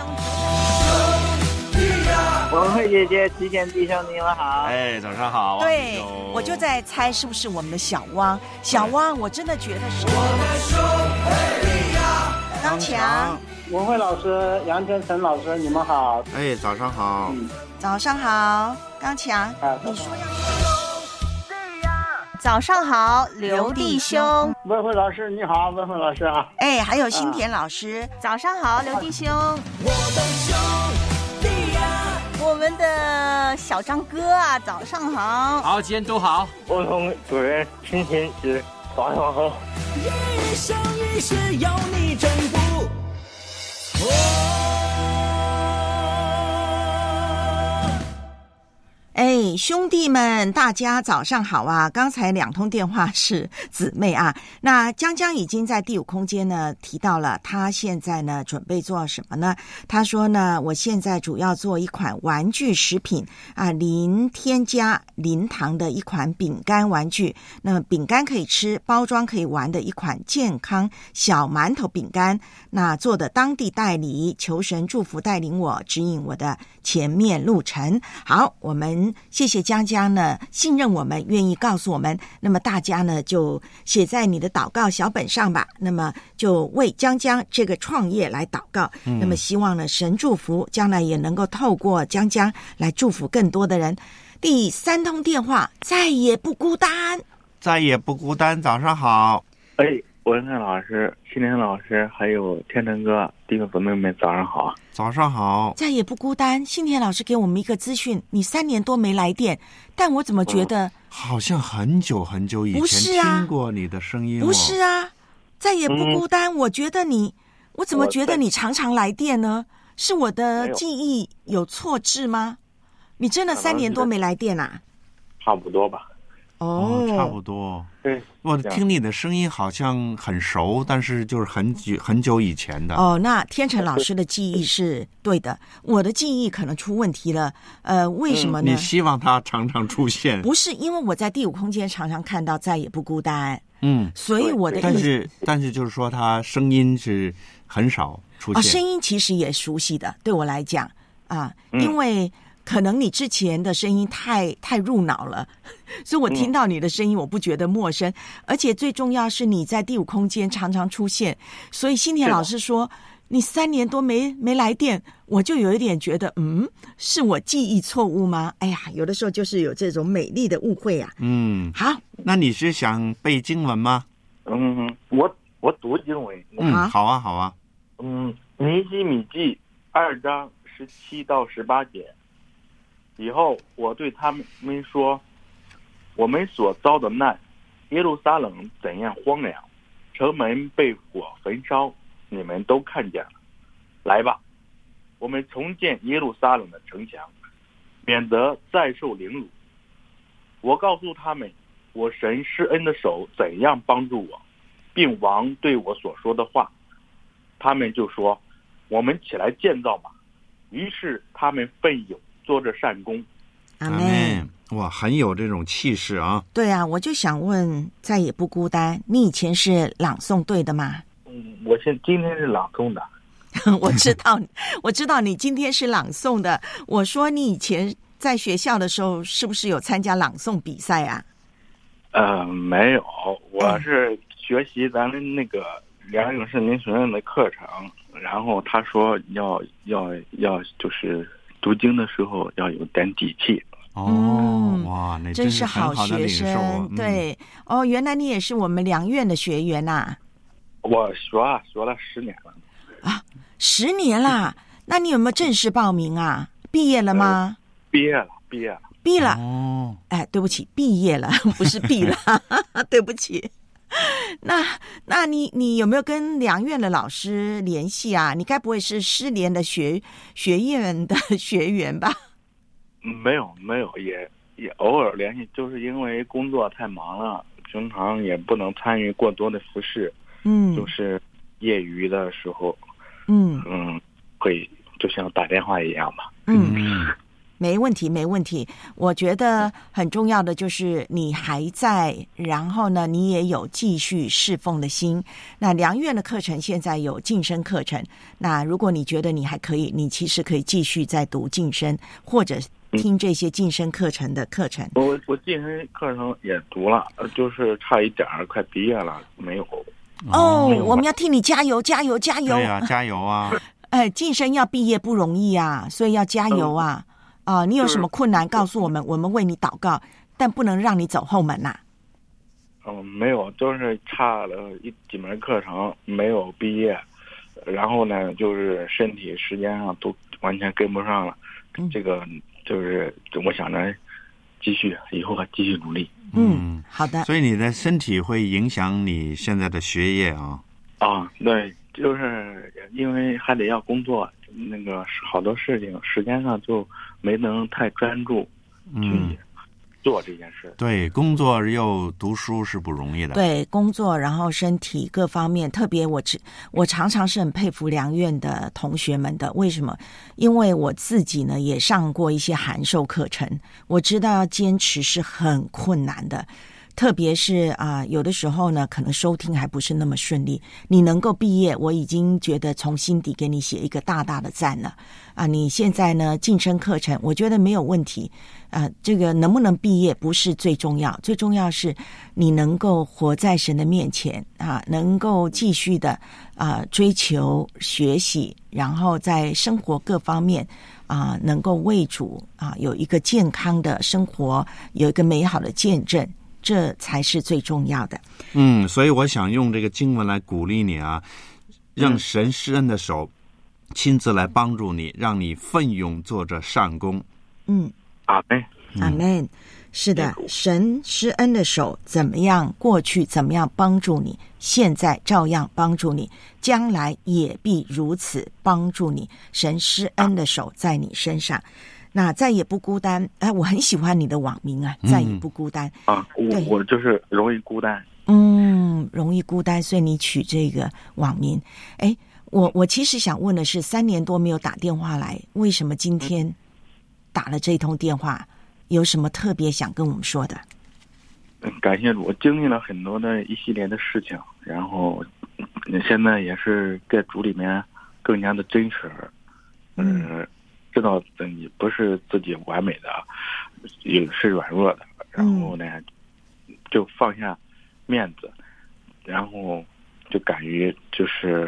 文慧姐姐，吉田弟兄你们好。 早上好。 对，我就在猜是不是我们的小汪。小汪，我真的觉得是。刚强。 文慧老师、杨天成老师，你们好。 早上好。 早上好，刚强。你说要。早上好，刘弟兄。 文慧老师你好，文慧老师啊。 还有新田老师。早上好，刘弟兄。我的兄弟呀，我们的小张哥啊，早上好。 好，今天都好。 我同主任亲情是早上好。 一生一世有你真不错。 兄弟们，大家早上好啊！刚才2通电话是姊妹啊。那江江已经在第5空间呢提到了，他现在呢准备做什么呢？他说呢，我现在主要做一款玩具食品零添加零糖的一款饼干玩具。那么饼干可以吃，包装可以玩的一款健康小馒头饼干。那做的当地代理，求神祝福带领我，指引我的前面路程。好，我们谢谢江江呢信任我们，愿意告诉我们，那么大家呢就写在你的祷告小本上吧，那么就为江江这个创业来祷告。那么希望呢神祝福，将来也能够透过江江来祝福更多的人。第3通电话，再也不孤单。 早上好。 文翰老师、新田老师还有天成哥，弟兄姊妹们早上好。 早上好。 再也不孤单。新田老师给我们一个资讯，你3年多没来电，但我怎么觉得好像很久很久以前听过你的声音。 不是啊，再也不孤单。我觉得我怎么觉得你常常来电呢？是我的记忆有错置吗？你真的3年多没来电啊？ 差不多吧。 差不多。 对， 我听你的声音好像很熟，但是就是很久以前的。 那天成老师的记忆是对的，我的记忆可能出问题了。为什么呢？ 你希望他常常出现？ 不是，因为我在第5空间常常看到再也不孤单。 所以我的但是就是说他声音是很少出现。 声音其实也熟悉的，对我来讲因为可能你之前的声音太入脑了，所以我听到你的声音我不觉得陌生，而且最重要是你在第五空间常常出现，所以新田老师说你3年多没来电，我就有一点觉得是我记忆错误吗？哎呀，有的时候就是有这种美丽的误会啊。好， 那你是想背经文吗？ 我读经文。 好啊。 尼希米记2章17到18节。以后我对他们说，我们所遭的难，耶路撒冷怎样荒凉，城门被火焚烧，你们都看见了。来吧，我们重建耶路撒冷的城墙，免得再受凌辱。我告诉他们，我神施恩的手怎样帮助我，并王对我所说的话。他们就说，我们起来建造吧。于是他们奋勇做着善功。 阿们。 哇，很有这种气势啊。 对啊，我就想问，再也不孤单，你以前是朗诵队的吗？ 我今天是朗诵的。 我知道你今天是朗诵的。我说你以前在学校的时候是不是有参加朗诵比赛啊？ 没有，我是学习咱们那个梁永圣灵学院的课程，然后他说要就是读经的时候要有点底气。 哇，那真是好学生。对，原来你也是我们梁院的学员啊。 我学了10年了。 10年啦？那你有没有正式报名啊？毕业了吗？ 毕业了。 对不起，毕业了，不是毕了，对不起。那你有没有跟梁院的老师联系啊？你该不会是失联的学院的学员吧？ 没有，也偶尔联系，就是因为工作太忙了，平常也不能参与过多的服事。就是业余的时候，会就像打电话一样吧。 没问题。我觉得很重要的就是你还在，然后呢，你也有继续侍奉的心。那梁院的课程现在有晋升课程，那如果你觉得你还可以，你其实可以继续再读晋升，或者听这些晋升课程的课程。 我晋升课程也读了，就是差一点快毕业了，没有。 我们要替你加油！ 对啊，加油啊！ 晋升要毕业不容易啊，所以要加油啊！你有什么困难告诉我们，我们为你祷告，但不能让你走后门呐。 没有，就是差了几门课程没有毕业，然后呢，就是身体时间上都完全跟不上了。这个就是我想着以后还继续努力。 好的。 所以你的身体会影响你现在的学业啊？ 对，就是因为还得要工作，那个好多事情时间上就没能太专注去做这件事。 对，工作又读书是不容易的。 对，工作然后身体各方面，特别我常常是很佩服梁院的同学们的。为什么？因为我自己呢也上过一些函授课程，我知道要坚持是很困难的。特别是有的时候呢，可能收听还不是那么顺利。你能够毕业，我已经觉得从心底给你写一个大大的赞了。你现在呢晋升课程，我觉得没有问题。这个能不能毕业不是最重要，最重要是你能够活在神的面前能够继续的追求学习，然后在生活各方面能够为主有一个健康的生活，有一个美好的见证。这才是最重要的。 所以我想用这个经文来鼓励你让神施恩的手亲自来帮助你，让你奋勇做着善功。 阿们， 阿们。是的，神施恩的手怎么样？过去怎么样帮助你？现在照样帮助你，将来也必如此帮助你。神施恩的手在你身上。那再也不孤单，我很喜欢你的网名再也不孤单我就是容易孤单， 容易孤单，所以你取这个网名。我其实想问的是，3年多没有打电话来，为什么今天打了这通电话？有什么特别想跟我们说的？ 感谢主，我经历了很多的一系列的事情，然后现在也是在主里面更加的真实，知道你不是自己完美的，也是软弱的，然后呢，就放下面子，然后就敢于就是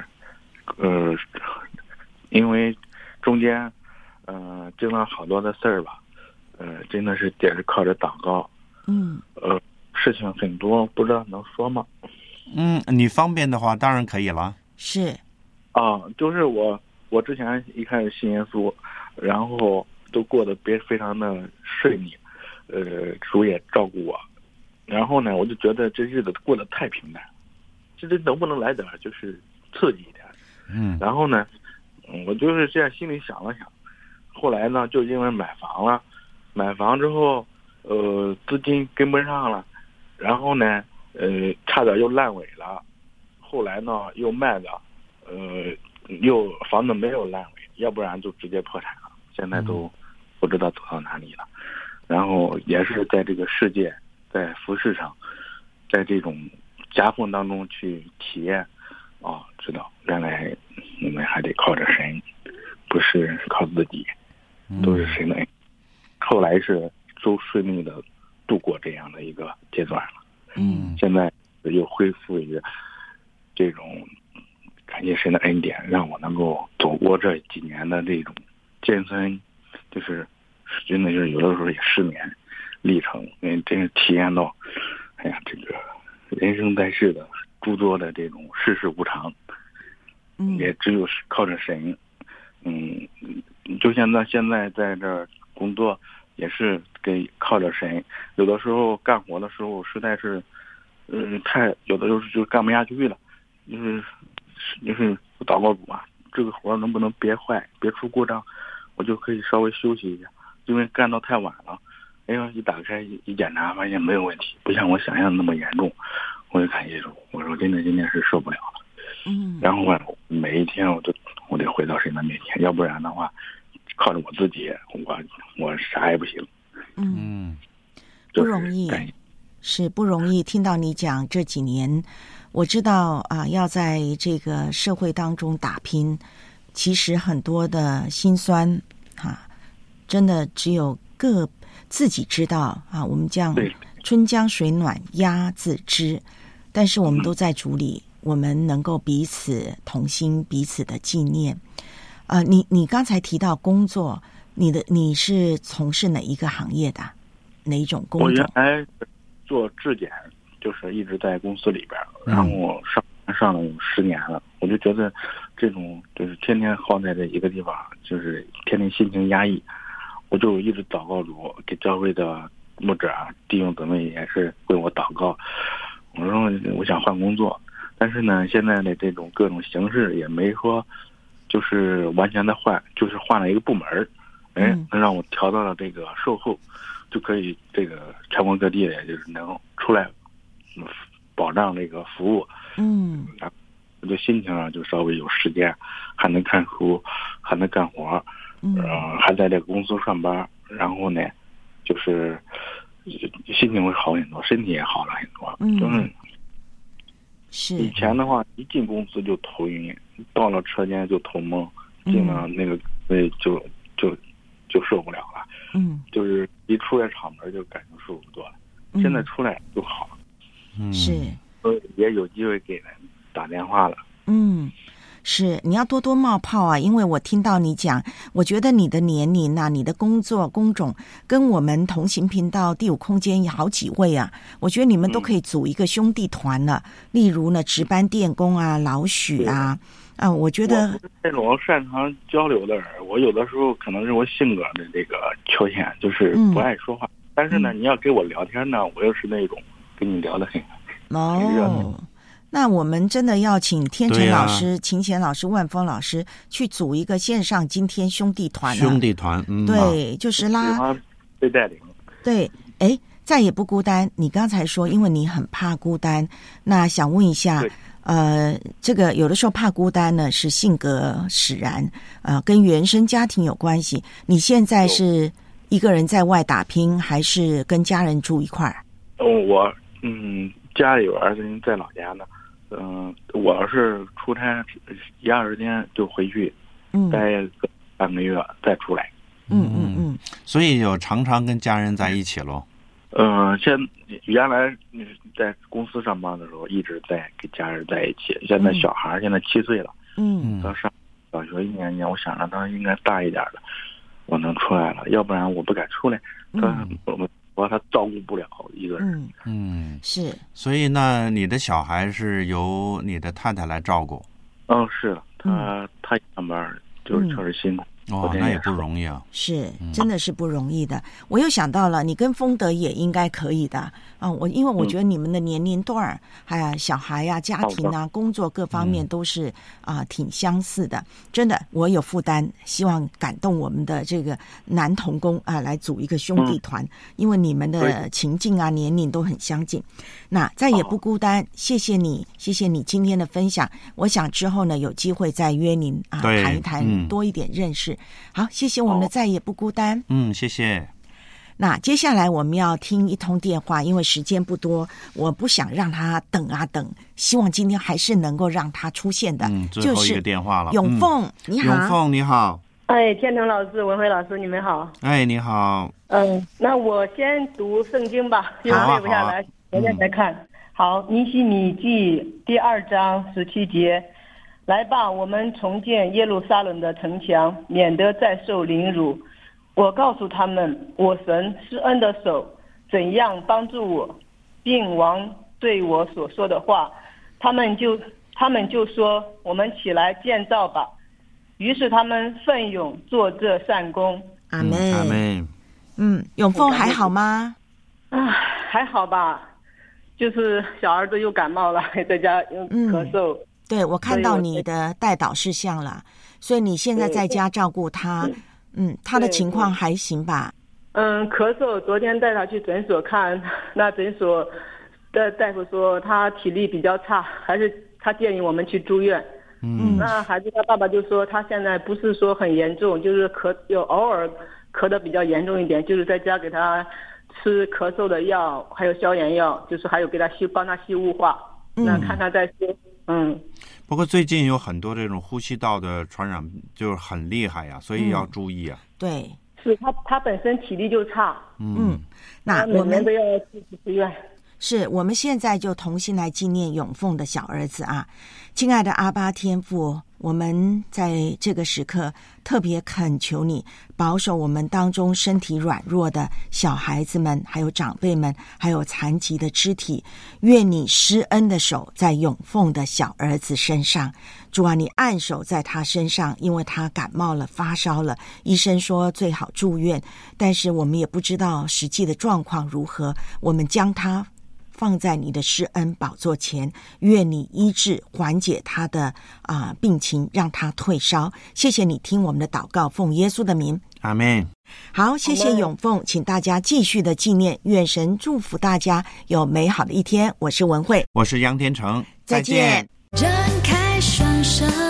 因为中间经历了好多的事儿吧，真的是也是靠着祷告，事情很多，不知道能说吗？ 你方便的话当然可以了。 是就是我之前一开始信耶稣，然后都过得非常的顺利，主也照顾我，然后呢我就觉得这日子过得太平淡，这能不能来点就是刺激一点？然后呢我就是这样心里想了想，后来呢就因为买房之后资金跟不上了，然后呢差点又烂尾了，后来呢又卖了，又房子没有烂尾，要不然就直接破产了，现在都不知道走到哪里了。然后也是在这个世界，在服饰上，在这种夹缝当中去体验知道原来我们还得靠着神，不是靠自己，都是神的恩。后来是都顺利的度过这样的一个阶段了。现在又恢复于这种感谢神的恩典，让我能够走过这几年的这种艰酸，就是真的是有的时候也失眠历程，因为真是体验到，这个人生在世的诸多的这种世事无常，也只有靠着神，就像现在在这儿工作，也是靠着神，有的时候干活的时候实在是，有的时候就干不下去了，就是祷告主啊，这个活能不能别坏，别出故障，我就可以稍微休息一下，因为干到太晚了。一打开一检查，发现没有问题，不像我想象的那么严重，我就感谢主，我说真的今天是受不了了。然后每一天我得回到神的面前，要不然的话，靠着我自己，我啥也不行。 不容易，是不容易。听到你讲这几年，我知道要在这个社会当中打拼，其实很多的辛酸真的只有自己知道我们讲春江水暖鸭自知，但是我们都在主里，我们能够彼此同心，彼此的纪念。你刚才提到工作，你是从事哪一个行业的？哪一种工作？我原来做质检，就是一直在公司里边，然后我上了有10年了，我就觉得这种就是天天耗在这一个地方，就是天天心情压抑，我就一直祷告主，给教会的牧者弟兄姊妹也是为我祷告。我说我想换工作，但是呢，现在的这种各种形式也没说就是完全的换，就是换了一个部门，能让我调到了这个售后，就可以这个全国各地也就是能出来保障这个服务。我就心情上就稍微有时间，还能看书，还能干活，还在这个公司上班，然后呢，就是心情会好很多，身体也好了很多。以前的话，一进公司就头晕，到了车间就头懵，进了那个就受不了了。就是一出来厂门就感觉舒服多了。现在出来就好了。 是， 也有机会给人打电话了。 是，你要多多冒泡啊！因为我听到你讲，我觉得你的年龄你的工作工种跟我们同行频道第5空间有好几位啊，我觉得你们都可以组一个兄弟团了。例如呢，值班电工老许我觉得我这种擅长交流的人，我有的时候可能是我性格的这个缺陷，就是不爱说话。但是呢，你要跟我聊天呢，我又是那种跟你聊得很热闹。 那我们真的要请天成老师、秦贤老师、万峰老师去组一个线上今天兄弟团。 兄弟团， 对，就是被带领。 对，再也不孤单。你刚才说，因为你很怕孤单，那想问一下，这个有的时候怕孤单呢，是性格使然，跟原生家庭有关系。你现在是一个人在外打拼，还是跟家人住一块儿？ 我家里有儿子在老家呢，我要是出差1-2天就回去，待个半个月再出来。 所以有常常跟家人在一起喽。 原来在公司上班的时候一直在跟家人在一起，现在小孩现在7岁了，他上小学1年级，我想让他应该大一点的，我能出来了，要不然我不敢出来，他照顾不了一个人。 是。 所以那你的小孩是由你的太太来照顾？ 是的，他上班就是确实辛苦。 那也不容易啊。 是，真的是不容易的。我又想到了，你跟丰德也应该可以的啊。因为我觉得你们的年龄段还有小孩啊、家庭啊、工作各方面都是挺相似的。真的，我有负担，希望感动我们的这个男同工来组一个兄弟团，因为你们的情境啊、年龄都很相近。那再也不孤单，谢谢你今天的分享。我想之后呢，有机会再约您谈一谈，多一点认识。好，谢谢我们的再也不孤单。 谢谢。 那接下来我们要听一通电话，因为时间不多，我不想让他等啊等，希望今天还是能够让他出现的。 最后一个电话了， 永凤，你好。 永凤你好。 天成老师、文辉老师，你们好。 你好。 那我先读圣经吧，因为背不下来，昨天才看。好，尼希米记第2章17节。来吧，我们重建耶路撒冷的城墙，免得再受凌辱。我告诉他们，我神施恩的手怎样帮助我，并王对我所说的话，他们就说，我们起来建造吧。于是他们奋勇做这善工。 阿们，阿们。永凤还好吗？ 还好吧，就是小儿子又感冒了，在家又咳嗽。 对，我看到你的代祷事项了，所以你现在在家照顾他，他的情况还行吧？ 咳嗽，昨天带他去诊所看，那诊所的大夫说他体力比较差，还是他建议我们去住院。那孩子他爸爸就说他现在不是说很严重，就是有偶尔咳得比较严重一点，就是在家给他吃咳嗽的药，还有消炎药，就是还有给他帮他吸雾化，那看他再说。 不过最近有很多这种呼吸道的传染就是很厉害呀，所以要注意啊。 对， 是他本身体力就差。 那我们都要去医院。 是我们现在就同心来纪念永凤的小儿子啊，亲爱的阿爸天父，我们在这个时刻特别恳求你保守我们当中身体软弱的小孩子们，还有长辈们，还有残疾的肢体，愿你施恩的手在永凤的小儿子身上。主啊，你按手在他身上，因为他感冒了，发烧了，医生说最好住院，但是我们也不知道实际的状况如何，我们将他放在你的施恩宝座前，愿你医治缓解他的病情，让他退烧。谢谢你听我们的祷告，奉耶稣的名， 阿们。 好，谢谢永凤，请大家继续的纪念，愿神祝福大家有美好的一天。我是文慧， 我是杨天成， 再见。 张开双手。